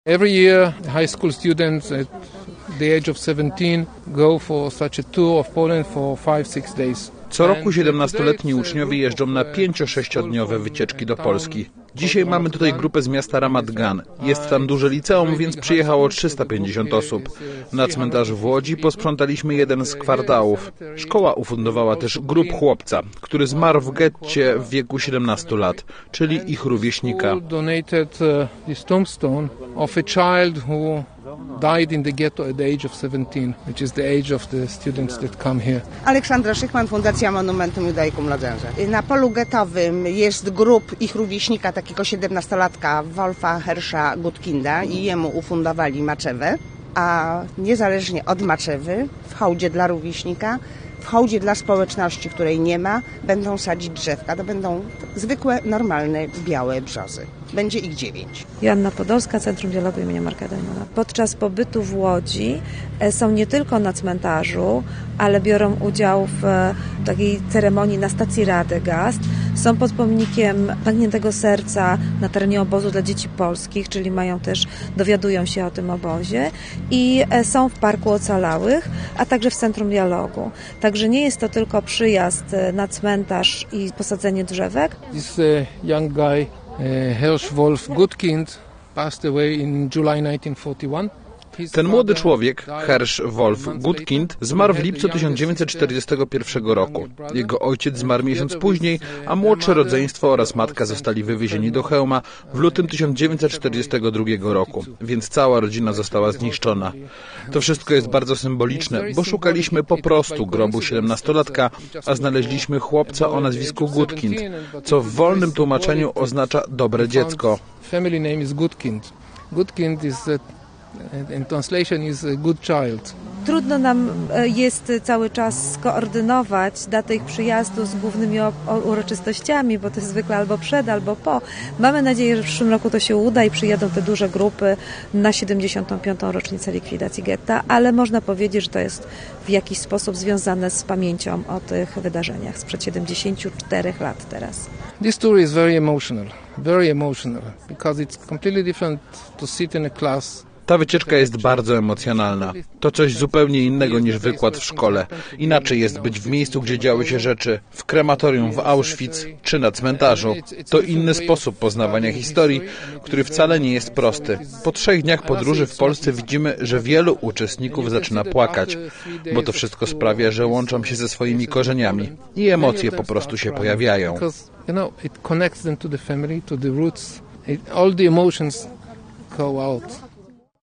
Every year, high school students at the age of 17 go for such a tour of Poland for 5-6 days. Co roku 17-letni uczniowie jeżdżą na 5-6-dniowe wycieczki do Polski. Dzisiaj mamy tutaj grupę z miasta Ramat Gan. Jest tam duże liceum, więc przyjechało 350 osób. Na cmentarzu w Łodzi posprzątaliśmy jeden z kwartałów. Szkoła ufundowała też grób chłopca, który zmarł w getcie w wieku 17 lat, czyli ich rówieśnika. Died in the ghetto at the age of 17, which is the age of the students that come here. Aleksandra Szychman, Fundacja Monumentum Judaicum Lodzenże. Na polu getowym jest grób ich rówieśnika, takiego 17-latka, Wolfa Hersza Gutkinda, i jemu ufundowali maczewę, a niezależnie od maczewy w hołdzie dla rówieśnika, w hołdzie dla społeczności, której nie ma, będą sadzić drzewka. To będą zwykłe, normalne, białe brzozy. Będzie ich 9. Joanna Podolska, Centrum Dialogu im. Marka Dajmona. Podczas pobytu w Łodzi są nie tylko na cmentarzu, ale biorą udział w takiej ceremonii na stacji Radegast. Są pod pomnikiem Pękniętego Serca na terenie obozu dla dzieci polskich, czyli dowiadują się o tym obozie, i są w Parku Ocalałych, a także w Centrum Dialogu. Także nie jest to tylko przyjazd na cmentarz i posadzenie drzewek. This young guy, Hersch Wolf Gutkind, passed away in July 1941. Ten młody człowiek, Hersch Wolf Gutkind, zmarł w lipcu 1941 roku. Jego ojciec zmarł miesiąc później, a młodsze rodzeństwo oraz matka zostali wywiezieni do Chełma w lutym 1942 roku, więc cała rodzina została zniszczona. To wszystko jest bardzo symboliczne, bo szukaliśmy po prostu grobu 17-latka, a znaleźliśmy chłopca o nazwisku Gutkind, co w wolnym tłumaczeniu oznacza dobre dziecko. Family name is Gutkind. Gutkind is in translation is a good child. Trudno nam jest cały czas skoordynować datę ich przyjazdu z głównymi uroczystościami, bo to jest zwykle albo przed, albo po. Mamy nadzieję, że w przyszłym roku to się uda i przyjadą te duże grupy na 75. rocznicę likwidacji getta, ale można powiedzieć, że to jest w jakiś sposób związane z pamięcią o tych wydarzeniach sprzed 74 lat teraz. This tour is very emotional, because it's completely different to sit in a class. Ta wycieczka jest bardzo emocjonalna. To coś zupełnie innego niż wykład w szkole. Inaczej jest być w miejscu, gdzie działy się rzeczy, w krematorium w Auschwitz czy na cmentarzu. To inny sposób poznawania historii, który wcale nie jest prosty. Po 3 dniach podróży w Polsce widzimy, że wielu uczestników zaczyna płakać, bo to wszystko sprawia, że łączą się ze swoimi korzeniami i emocje po prostu się pojawiają. It connects them to the family, to the roots. All the emotions go out.